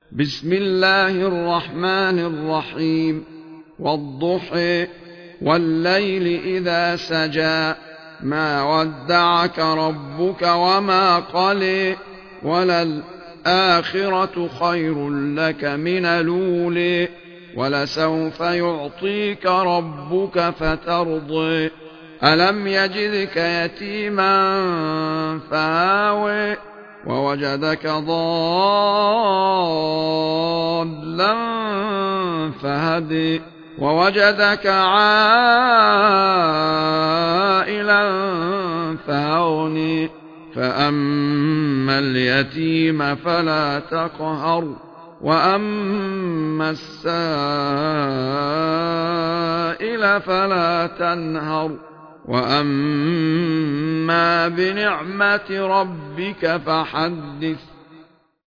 بسم الله الرحمن الرحيم. والضحى والليل إذا سجى ما ودعك ربك وما قلى وللآخرة خير لك من الأولى ولسوف يعطيك ربك فترضى ألم يجدك يتيما فآوى ووجدك ضالا فهدي ووجدك عائلا فأغني فأما اليتيم فلا تقهر وأما السائل فلا تنهر وأما بنعمة ربك فحدث